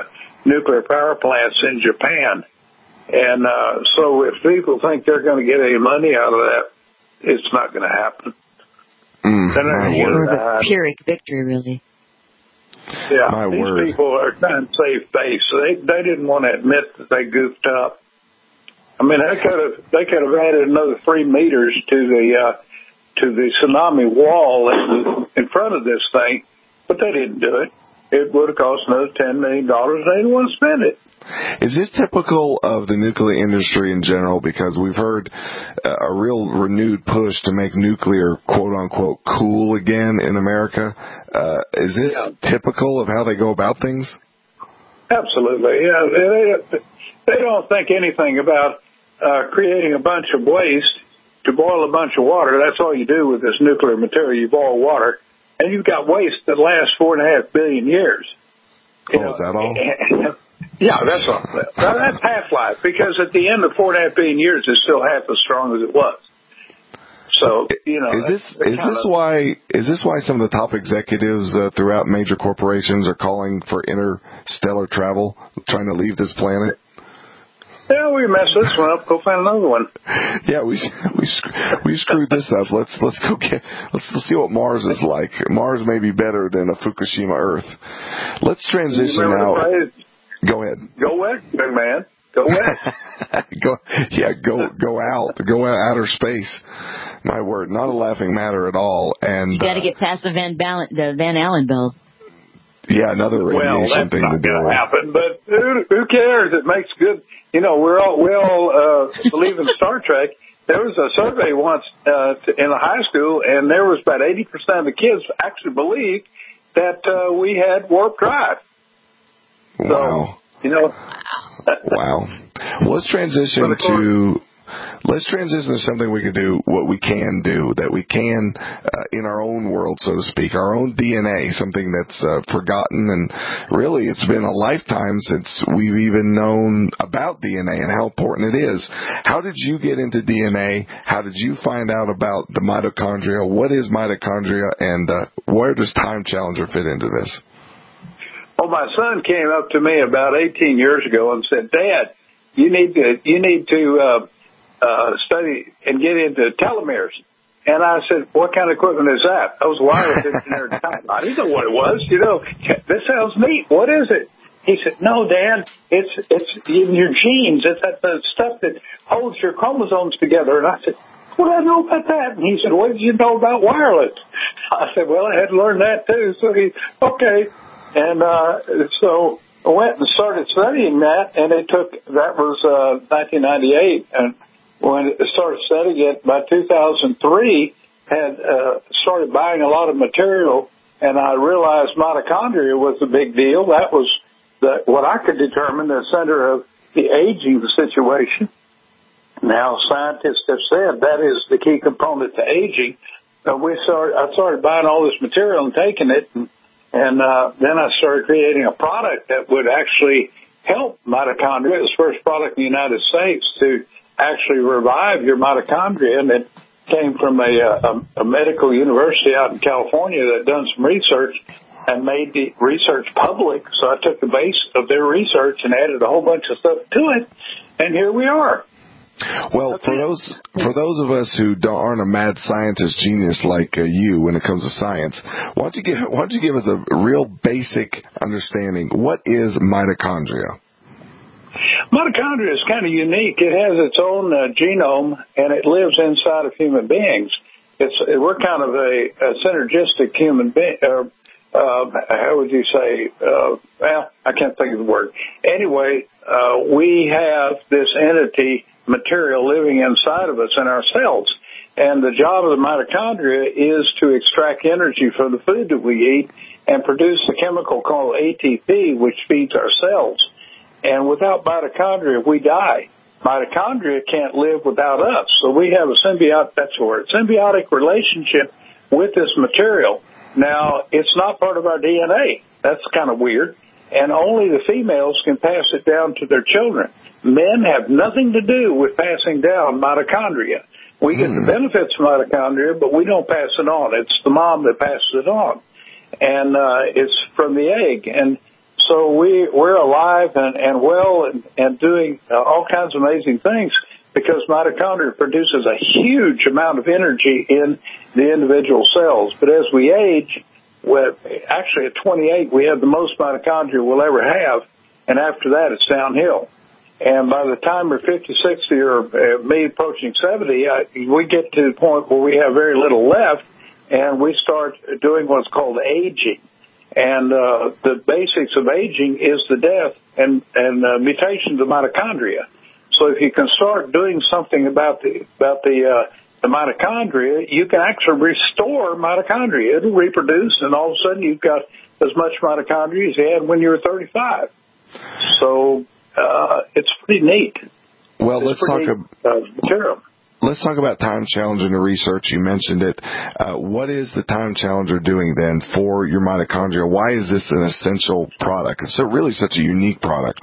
nuclear power plants in Japan. And uh, so if people think they're going to get any money out of that, it's not going to happen. Mm, more of a Pyrrhic victory, really. Yeah, my these word. people are trying to save face. So they they didn't want to admit that they goofed up. I mean, they could have they could have added another three meters to the uh, to the tsunami wall in, in front of this thing, but they didn't do it. It would have cost another ten million dollars, and they didn't want to spend it. Is this typical of the nuclear industry in general? Because we've heard uh, a real renewed push to make nuclear, quote-unquote, cool again in America. Uh, is this yeah. typical of how they go about things? Absolutely. Yeah, they, they don't think anything about uh, creating a bunch of waste to boil a bunch of water. That's all you do with this nuclear material. You boil water, and you've got waste that lasts four and a half billion years. You oh, know, is that all? Yeah, that's all. Now, that's half-life, because at the end of four and a half billion years, it's still half as strong as it was. So, you know, is this is this of, why is this why some of the top executives uh, throughout major corporations are calling for interstellar travel, trying to leave this planet? Yeah, we messed this one up. Go find another one. Yeah, we we we screwed this up. Let's let's go get let's, let's see what Mars is like. Mars may be better than a Fukushima Earth. Let's transition now. Go ahead. Go west, young man. Go west. go, yeah, go go out. Go out outer space. My word, not a laughing matter at all. And you got to uh, get past the Van Balen, the Van Allen belt. Yeah, another radiation well, that's thing not to deal gonna with. Happen, but who, who cares? It makes good. You know, we're all we all uh, believe in Star Trek. There was a survey once uh, in a high school, and there was about eighty percent of the kids actually believed that uh, we had warp drive. Wow. So, you know. Wow. Well, let's transition to let's transition to something we can do, what we can do, that we can uh, in our own world, so to speak, our own D N A, something that's uh, forgotten, and really it's been a lifetime since we've even known about D N A and how important it is. How did you get into D N A? How did you find out about the mitochondria? What is mitochondria, and uh, where does Time Challenger fit into this? Well, my son came up to me about eighteen years ago and said, "Dad, you need to you need to uh, uh, study and get into telomeres." And I said, "What kind of equipment is that?" I was a wireless engineer at the time. I didn't know what it was. You know, this sounds neat. What is it? He said, "No, Dad, it's it's in your genes. It's that the stuff that holds your chromosomes together." And I said, "What do I know about that?" And he said, "What did you know about wireless?" I said, "Well, I had to learn that too." So he, okay. And uh, so I went and started studying that, and it took, that was uh, nineteen ninety-eight. And when I started studying it, by two thousand three, had uh, started buying a lot of material, and I realized mitochondria was a big deal. That was the, what I could determine the center of the aging situation. Now, scientists have said that is the key component to aging. Uh, we started, I started buying all this material and taking it, and And uh, then I started creating a product that would actually help mitochondria. It was the first product in the United States to actually revive your mitochondria, and it came from a, a, a medical university out in California that had done some research and made the research public. So I took the base of their research and added a whole bunch of stuff to it, and here we are. Well, for those for those of us who don't, aren't a mad scientist genius like uh, you when it comes to science, why don't you give why don't you give us a real basic understanding? What is mitochondria? Mitochondria is kind of unique. It has its own uh, genome, and it lives inside of human beings. It's we're kind of a, a synergistic human being. Uh, uh, how would you say? Uh, well, I can't think of the word. Anyway, uh, we have this entity, material, living inside of us in our cells. And the job of the mitochondria is to extract energy from the food that we eat and produce a chemical called A T P, which feeds our cells. And without mitochondria, we die. Mitochondria can't live without us. So we have a symbiotic, that's the word, symbiotic relationship with this material. Now, it's not part of our D N A. That's kind of weird. And only the females can pass it down to their children. Men have nothing to do with passing down mitochondria. We get the benefits of mitochondria, but we don't pass it on. It's the mom that passes it on. And uh, it's from the egg. And So we, we're alive and, and well and, and doing uh, all kinds of amazing things because mitochondria produces a huge amount of energy in the individual cells. But as we age, well, actually at twenty-eight, we have the most mitochondria we'll ever have, and after that, it's downhill. And by the time we're fifty, sixty, or uh, me approaching seventy, uh, we get to the point where we have very little left, and we start doing what's called aging. And uh, the basics of aging is the death and, and uh, mutations of mitochondria. So if you can start doing something about the about the, uh, the mitochondria, you can actually restore mitochondria. It'll reproduce, and all of a sudden you've got as much mitochondria as you had when you were thirty-five. So uh, it's pretty neat. Well, it's let's talk about uh, material. Let's talk about Time Challenger and the research. You mentioned it. Uh, what is the Time Challenger doing then for your mitochondria? Why is this an essential product? It's so really such a unique product.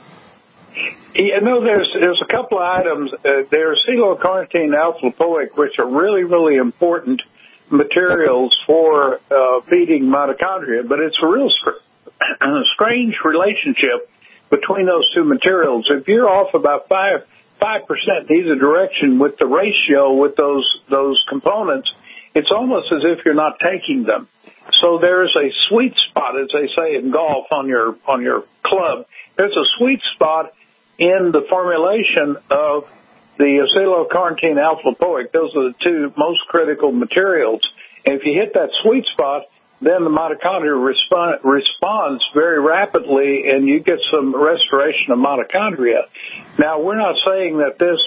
You know, there's there's a couple of items. Uh, there's acetylcarnitine alpha-lipoic, which are really, really important materials for uh, feeding mitochondria, but it's a real str- strange relationship between those two materials. If you're off about five five percent in either direction with the ratio with those those components, it's almost as if you're not taking them. So there's a sweet spot, as they say in golf on your on your club. There's a sweet spot in the formulation of the acetylcarnitine alpha-lipoic. Those are the two most critical materials. And if you hit that sweet spot, then the mitochondria respond, responds very rapidly, and you get some restoration of mitochondria. Now, we're not saying that this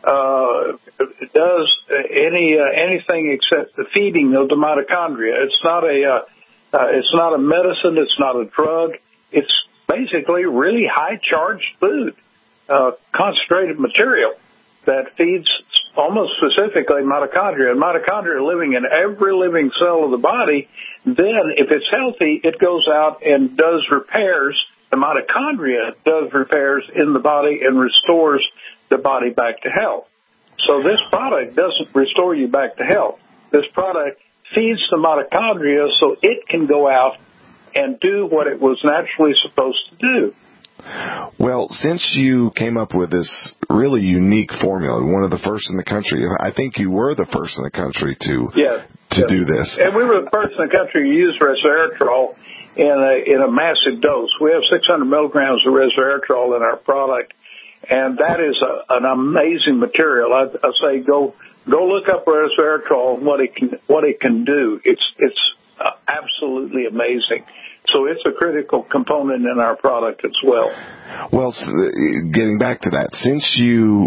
uh, does any uh, anything except the feeding of the mitochondria. It's not a uh, uh, it's not a medicine. It's not a drug. It's basically really high-charged food, uh, concentrated material that feeds almost specifically mitochondria. And mitochondria are living in every living cell of the body. Then, if it's healthy, it goes out and does repairs. The mitochondria does repairs in the body and restores the body back to health. So this product doesn't restore you back to health. This product feeds the mitochondria so it can go out and do what it was naturally supposed to do. Well, since you came up with this really unique formula, one of the first in the country, I think you were the first in the country to yes, to yes. do this. And we were the first in the country to use resveratrol in a in a massive dose. We have six hundred milligrams of resveratrol in our product, and that is a, an amazing material. I, I say go go look up resveratrol and what it can what it can do. It's it's uh, absolutely amazing. So it's a critical component in our product as well. Well, getting back to that, since you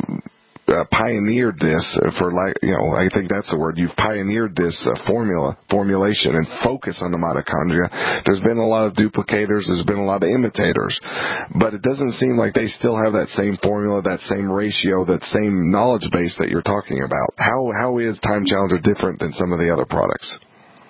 uh, pioneered this for, like, you know, I think that's the word, you've pioneered this uh, formula, formulation and focus on the mitochondria, there's been a lot of duplicators, there's been a lot of imitators, but it doesn't seem like they still have that same formula, that same ratio, that same knowledge base that you're talking about. How How is Time Challenger different than some of the other products?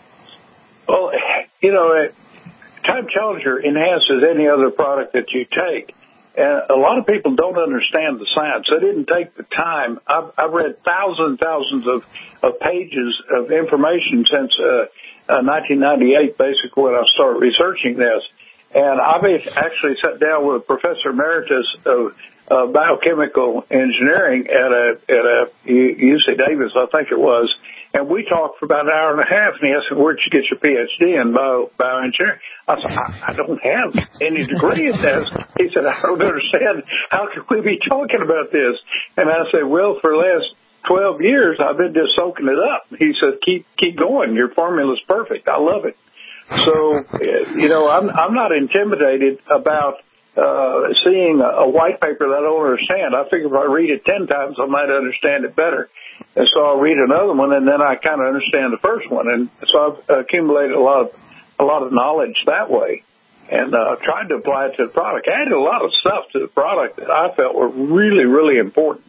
Well, you know, it, Time Challenger enhances any other product that you take. And a lot of people don't understand the science. They didn't take the time. I've, I've read thousands and thousands of, of pages of information since uh, uh, nineteen ninety-eight, basically, when I started researching this. And I've actually sat down with Professor Emeritus of uh, Biochemical Engineering at a, at a U C Davis, I think it was. And we talked for about an hour and a half, and he asked me, where'd you get your P H D in bio, bioengineering? I said, I, I don't have any degree in this. He said, I don't understand. How can we be talking about this? And I said, well, for the last twelve years, I've been just soaking it up. He said, keep keep going. Your formula's perfect. I love it. So, you know, I'm, I'm not intimidated about uh, seeing a, a white paper that I don't understand. I figure if I read it ten times, I might understand it better. And so I'll read another one, and then I kind of understand the first one. And so I've accumulated a lot of, a lot of knowledge that way, and uh, tried to apply it to the product. I added a lot of stuff to the product that I felt were really, really important.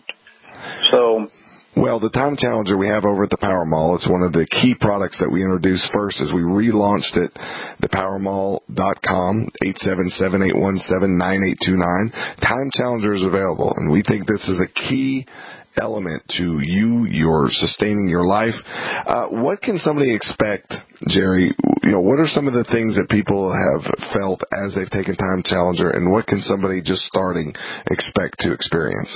So, well, the Time Challenger we have over at the Power Mall, it's one of the key products that we introduced first as we relaunched it, the power mall dot com, eight seven seven, eight one seven, nine eight two nine. Time Challenger is available, and we think this is a key element to you, your sustaining your life. Uh, what can somebody expect, Jerry, you know, what are some of the things that people have felt as they've taken Time Challenger, and what can somebody just starting expect to experience?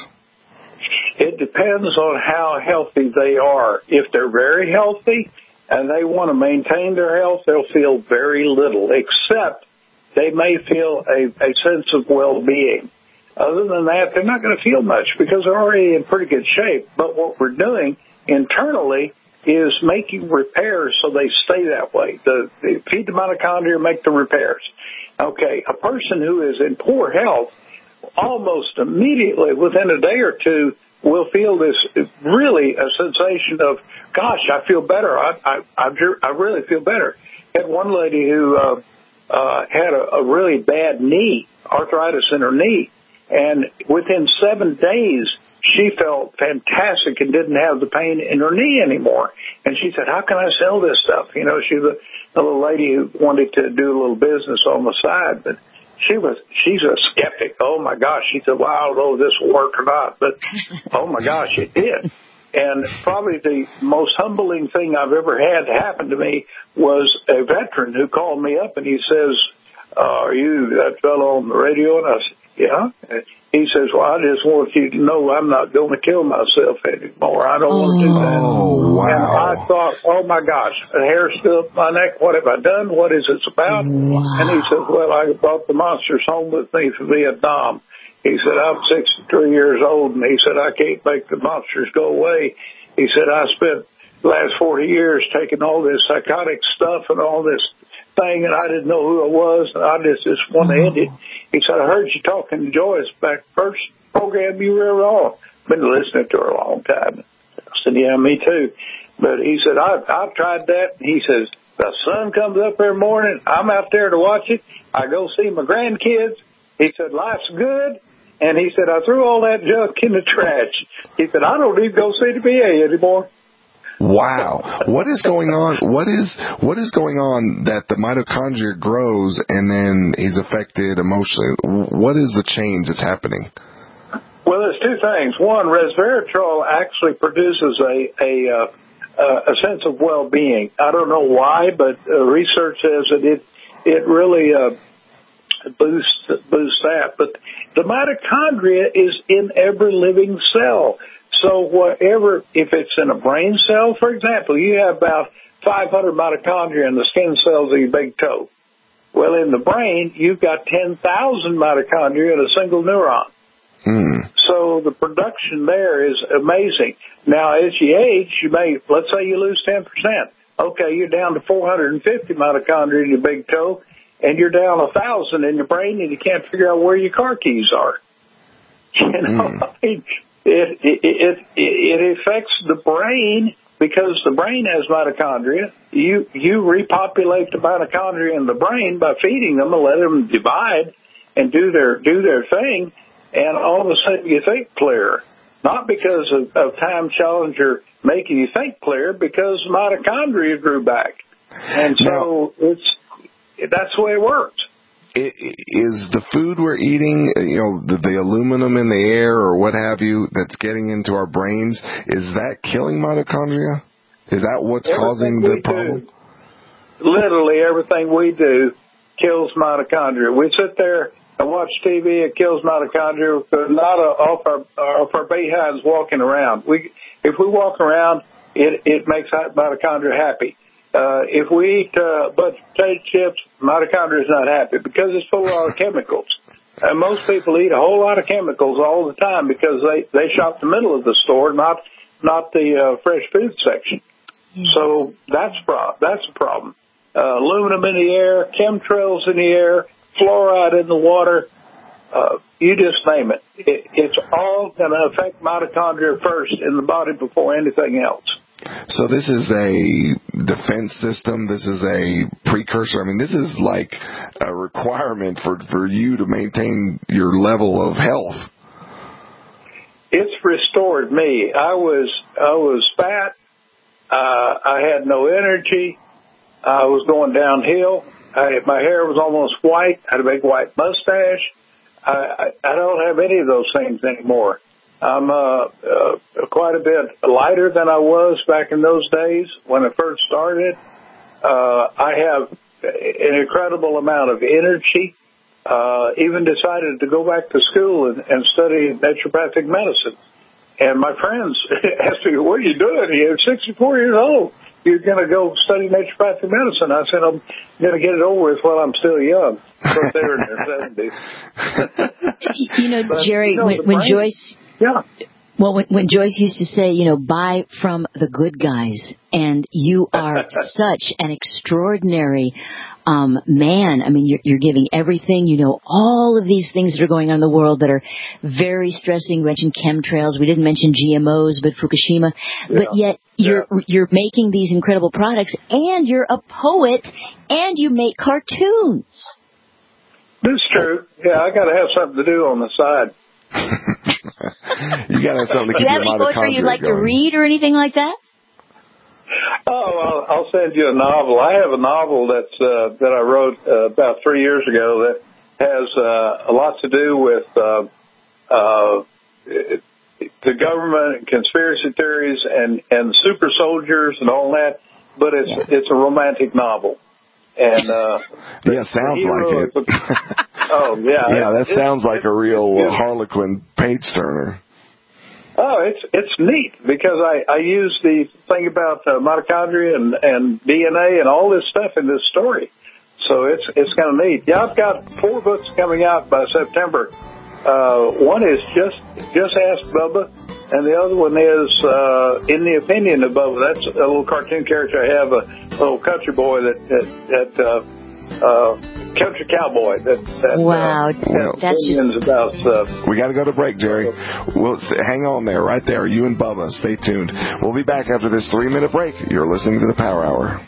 It depends on how healthy they are. If they're very healthy and they want to maintain their health, they'll feel very little, except they may feel a, a sense of well-being. Other than that, they're not going to feel much because they're already in pretty good shape. But what we're doing internally is making repairs so they stay that way. The, the feed the mitochondria, make the repairs. Okay, a person who is in poor health, almost immediately within a day or two, will feel this really a sensation of, gosh, I feel better. I I, I, I really feel better. I had one lady who uh, uh, had a, a really bad knee, arthritis in her knee, and within seven days, she felt fantastic and didn't have the pain in her knee anymore. And she said, how can I sell this stuff? You know, she's a, a little lady who wanted to do a little business on the side, but she was, she's a skeptic. Oh my gosh. She said, well, I don't know if this will work or not, but oh my gosh, it did. And probably the most humbling thing I've ever had happen to me was a veteran who called me up and he says, uh, are you that fellow on the radio? And I said, yeah. He says, well, I just want you to know I'm not going to kill myself anymore. I don't oh, want to do that. Oh, wow. And I thought, oh, my gosh, the hair stood up my neck. What have I done? What is it about? Wow. And he said, well, I brought the monsters home with me from Vietnam. He said, I'm sixty-three years old, and he said, I can't make the monsters go away. He said, I spent the last forty years taking all this psychotic stuff and all this thing, and I didn't know who I was, and I just, just want to end it. He said, I heard you talking to Joyce back first program you were ever on. Been listening to her a long time. I said, yeah, me too. But he said, I've, I've tried that. And he says, the sun comes up every morning. I'm out there to watch it. I go see my grandkids. He said, life's good. And he said, I threw all that junk in the trash. He said, I don't even go see the V A anymore. Wow. What is going on? What is what is going on that the mitochondria grows and then is affected emotionally? What is the change that's happening? Well, there's two things. One, resveratrol actually produces a a, uh, a sense of well-being. I don't know why, but uh, research says that it it really uh, boosts boosts that. But the mitochondria is in every living cell. So whatever, if it's in a brain cell, for example, you have about five hundred mitochondria in the skin cells of your big toe. Well, in the brain, you've got ten thousand mitochondria in a single neuron. Mm. So the production there is amazing. Now, as you age, you may, let's say you lose ten percent. Okay, you're down to four hundred fifty mitochondria in your big toe, and you're down one thousand in your brain, and you can't figure out where your car keys are. You know, mm. I mean, It, it it it affects the brain because the brain has mitochondria. You you repopulate the mitochondria in the brain by feeding them and let them divide and do their do their thing, and all of a sudden you think clearer. Not because of, of Time Challenger making you think clear, because mitochondria grew back, and so now, it's that's the way it works. Is the food we're eating, you know, the, the aluminum in the air or what have you that's getting into our brains, is that killing mitochondria? Is that what's everything causing the problem? Do, literally everything we do kills mitochondria. We sit there and watch T V, it kills mitochondria. Not a, off our off our behinds walking around. We if we walk around, it it makes mitochondria happy. Uh, if we eat uh, a bunch of potato chips, mitochondria is not happy because it's full of all the chemicals. And most people eat a whole lot of chemicals all the time because they, they shop the middle of the store, not not the uh, fresh food section. Yes. So that's pro- that's a problem. Uh, aluminum in the air, chemtrails in the air, fluoride in the water, uh, you just name it. it it's all going to affect mitochondria first in the body before anything else. So this is a defense system. This is a precursor. I mean, this is like a requirement for, for you to maintain your level of health. It's restored me. I was I was fat. Uh, I had no energy. I was going downhill. I, my hair was almost white. I had a big white mustache. I, I, I don't have any of those things anymore. I'm uh, uh, quite a bit lighter than I was back in those days when I first started. Uh, I have an incredible amount of energy. Uh, even decided to go back to school and, and study naturopathic medicine. And my friends asked me, what are you doing? You're sixty-four years old. You're going to go study naturopathic medicine. I said, I'm going to get it over with while I'm still young. So they're in their seventies. You know, But, Jerry, you know, when, the when brain- Joyce... Yeah. Well, when, when Joyce used to say, you know, buy from the good guys, and you are such an extraordinary um, man. I mean, you're, you're giving everything. You know all of these things that are going on in the world that are very stressing. We mentioned chemtrails. We didn't mention G M Os, but Fukushima. Yeah. But yet you're you're making these incredible products, and you're a poet, and you make cartoons. That's true. Yeah, I got to have something to do on the side. You got to have something to Do keep you have your any poetry mitochondria you'd like to going. read or anything like that? Oh, I'll, I'll send you a novel. I have a novel that's uh, that I wrote uh, about three years ago that has uh, a lot to do with uh, uh, the government and conspiracy theories and, and super soldiers and all that. But it's it's a romantic novel. And uh, Yeah, sounds like it. oh yeah, Yeah, that It- sounds like a real it's- Harlequin page turner. Oh, it's it's neat because I, I use the thing about uh, mitochondria and, and D N A and all this stuff in this story. So it's it's kind of neat. Yeah, I've got four books coming out by September. Uh, one is just just Ask Bubba, and the other one is uh, In the Opinion of Bubba. That's a little cartoon character I have, a little country boy that that, that uh, uh, country cowboy that, that Wow, uh, that's just opinions about stuff. We got to go to break, Jerry. We'll hang on there, right there. You and Bubba, stay tuned. We'll be back after this three-minute break. You're listening to the Power Hour.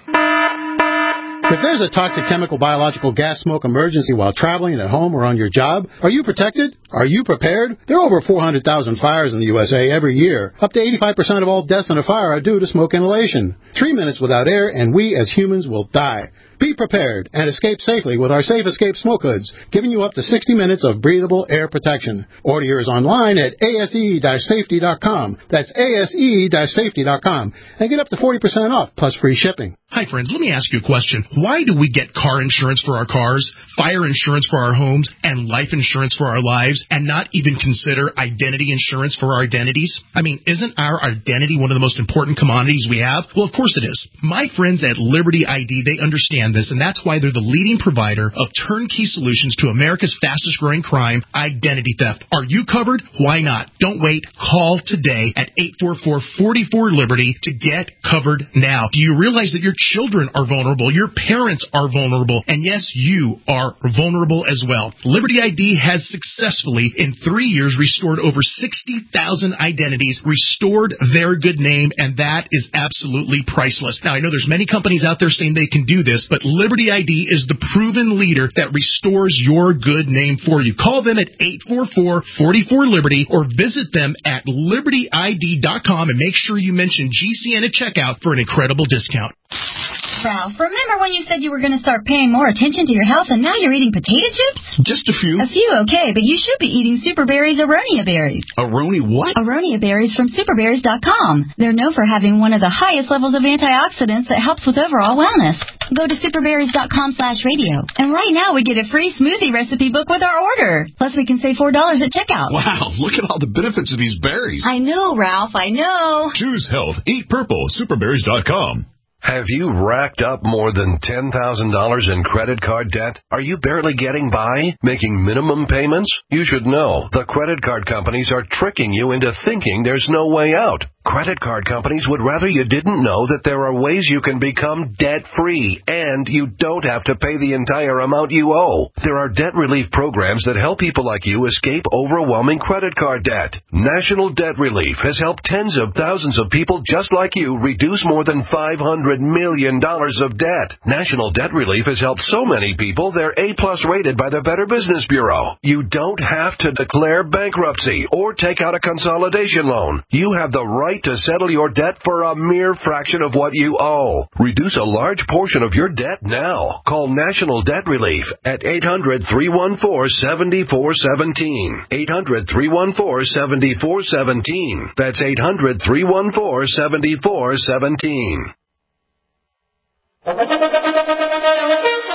If there's a toxic chemical, biological, gas smoke emergency while traveling at home or on your job, are you protected? Are you prepared? There are over four hundred thousand fires in the U S A every year. Up to eighty-five percent of all deaths in a fire are due to smoke inhalation. Three minutes without air and we as humans will die. Be prepared and escape safely with our Safe Escape Smoke Hoods, giving you up to sixty minutes of breathable air protection. Order yours online at A S E safety dot com. That's A S E safety dot com. And get up to forty percent off plus free shipping. Hi, friends. Let me ask you a question. Why do we get car insurance for our cars, fire insurance for our homes, and life insurance for our lives, and not even consider identity insurance for our identities? I mean, isn't our identity one of the most important commodities we have? Well, of course it is. My friends at Liberty I D, they understand this, and that's why they're the leading provider of turnkey solutions to America's fastest-growing crime, identity theft. Are you covered? Why not? Don't wait. Call today at eight four four, four four, Liberty to get covered now. Do you realize that your children are vulnerable, your parents are vulnerable, and yes, you are vulnerable as well. Liberty I D has successfully, in three years, restored over sixty thousand identities, restored their good name, and that is absolutely priceless. Now, I know there's many companies out there saying they can do this, but Liberty I D is the proven leader that restores your good name for you. Call them at eight four four, four four, Liberty or visit them at liberty I D dot com and make sure you mention G C N at checkout for an incredible discount. Ralph, remember when you said you were going to start paying more attention to your health and now you're eating potato chips? Just a few. A few, okay, but you should be eating Super Berries Aronia berries. Aroni what? Aronia berries from super berries dot com. They're known for having one of the highest levels of antioxidants that helps with overall wellness. Go to super berries dot com slash radio. And right now we get a free smoothie recipe book with our order. Plus we can save four dollars at checkout. Wow, look at all the benefits of these berries. I know, Ralph, I know. Choose health. Eat purple. super berries dot com. Have you racked up more than ten thousand dollars in credit card debt? Are you barely getting by, making minimum payments? You should know the credit card companies are tricking you into thinking there's no way out. Credit card companies would rather you didn't know that there are ways you can become debt-free, and you don't have to pay the entire amount you owe. There are debt relief programs that help people like you escape overwhelming credit card debt. National Debt Relief has helped tens of thousands of people just like you reduce more than five hundred million dollars of debt. National Debt Relief has helped so many people they're A-plus rated by the Better Business Bureau. You don't have to declare bankruptcy or take out a consolidation loan. You have the right to settle your debt for a mere fraction of what you owe. Reduce a large portion of your debt now. Call National Debt Relief at eight hundred, three one four, seven four one seven. eight hundred, three one four, seven four one seven. That's eight hundred, three one four, seven four one seven.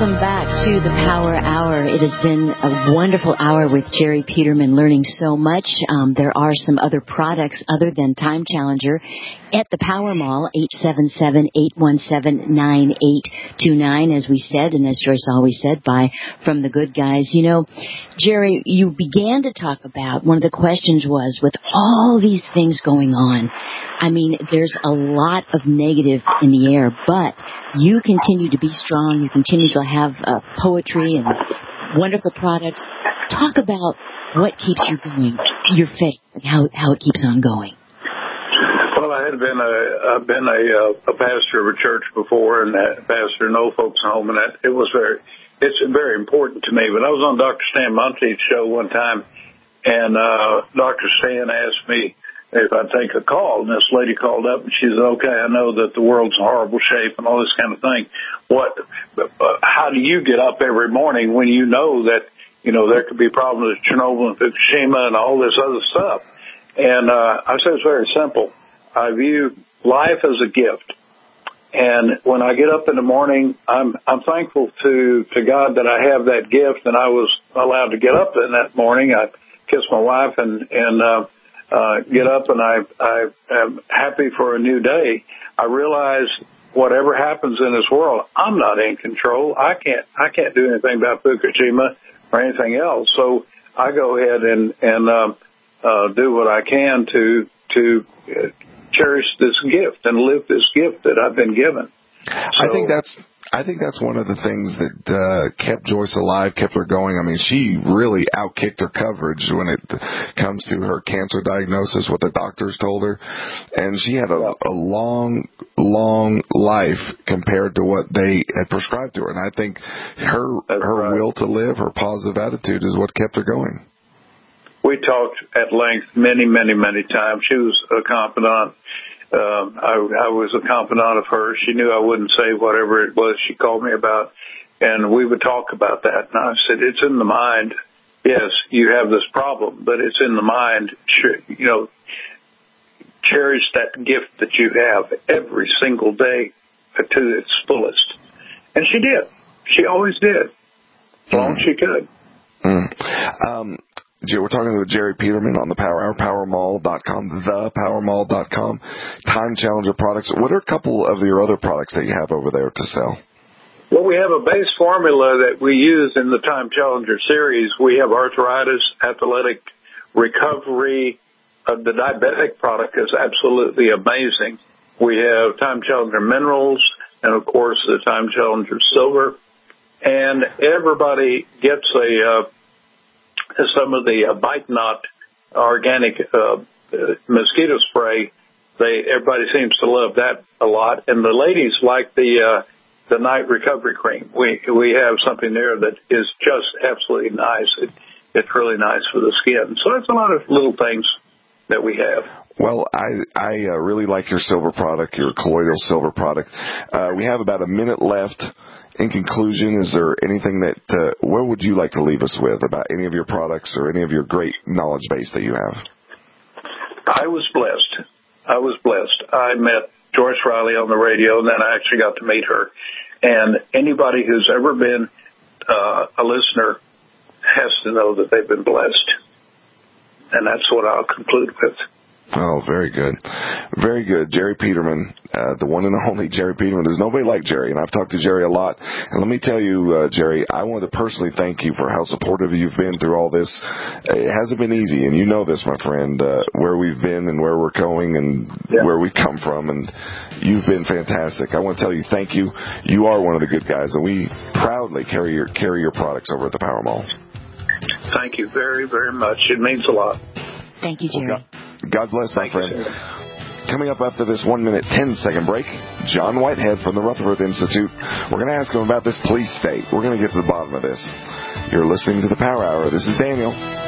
Welcome back to the Power Hour. It has been a wonderful hour with Jerry Peterman, learning so much. Um, there are some other products other than Time Challenger at the Power Mall, eight seven seven, eight one seven, nine eight two nine, as we said, and as Joyce always said, buy from the good guys. You know, Jerry, you began to talk about, one of the questions was, with all these things going on, I mean, there's a lot of negative in the air, but you continue to be strong. You continue to have uh, poetry and wonderful products. Talk about what keeps you going, your faith, and how, how it keeps on going. Well, I had been a I've been a, a pastor of a church before, and a pastor in old folks' home, and that, it was very it's very important to me. But I was on Doctor Stan Monteith's show one time, and uh, Doctor Stan asked me if I'd take a call, and this lady called up, and she said, "Okay, I know that the world's in horrible shape and all this kind of thing. What? Uh, how do you get up every morning when you know that you know there could be problems with Chernobyl and Fukushima and all this other stuff?" And uh, I said, "It's very simple. I view life as a gift. And when I get up in the morning, I'm I'm thankful to, to God that I have that gift, and I was allowed to get up in that morning. I kiss my wife and, and uh, uh, get up, and I, I am happy for a new day. I realize whatever happens in this world, I'm not in control. I can't I can't do anything about Fukushima or anything else. So I go ahead and, and uh, uh, do what I can to to uh, cherish this gift and live this gift that I've been given." So, I think that's I think that's one of the things that uh, kept Joyce alive, kept her going. I mean, she really outkicked her coverage when it comes to her cancer diagnosis, what the doctors told her, and she had a, a long, long life compared to what they had prescribed to her. And I think her that's her right. will to live, her positive attitude, is what kept her going. We talked at length many, many, many times. She was a confidant. Um, I, I was a confidant of hers. She knew I wouldn't say whatever it was she called me about, and we would talk about that. And I said, "It's in the mind. Yes, you have this problem, but it's in the mind. You know, cherish that gift that you have every single day to its fullest." And she did. She always did, as long as she could. Mm. Um, We're talking with Jerry Peterman on the Power Hour, power mall dot com, the power mall dot com. Time Challenger products. What are a couple of your other products that you have over there to sell? Well, we have a base formula that we use in the Time Challenger series. We have arthritis, athletic recovery. Uh, the diabetic product is absolutely amazing. We have Time Challenger minerals and, of course, the Time Challenger silver. And everybody gets a... Uh, some of the uh, Bite Knot organic uh, uh, mosquito spray. They everybody seems to love that a lot, and the ladies like the uh, the night recovery cream. We we have something there that is just absolutely nice. It, it's really nice for the skin. So it's a lot of little things that we have. Well, I I uh, really like your silver product, your colloidal silver product. Uh, we have about a minute left. In conclusion, is there anything that, uh, where would you like to leave us with about any of your products or any of your great knowledge base that you have? I was blessed. I was blessed. I met Joyce Riley on the radio, and then I actually got to meet her. And anybody who's ever been uh, a listener has to know that they've been blessed. And that's what I'll conclude with. Oh, very good. Very good. Jerry Peterman, uh, the one and only Jerry Peterman. There's nobody like Jerry, and I've talked to Jerry a lot. And let me tell you, uh, Jerry, I want to personally thank you for how supportive you've been through all this. It hasn't been easy, and you know this, my friend, uh, where we've been and where we're going and yeah. where we've come from, and you've been fantastic. I want to tell you thank you. You are one of the good guys, and we proudly carry your, carry your products over at the Power Mall. Thank you very, very much. It means a lot. Thank you, Jerry. Well, God, God bless, my friend. Coming up after this one minute, ten second break, John Whitehead from the Rutherford Institute. We're going to ask him about this police state. We're going to get to the bottom of this. You're listening to the Power Hour. This is Daniel.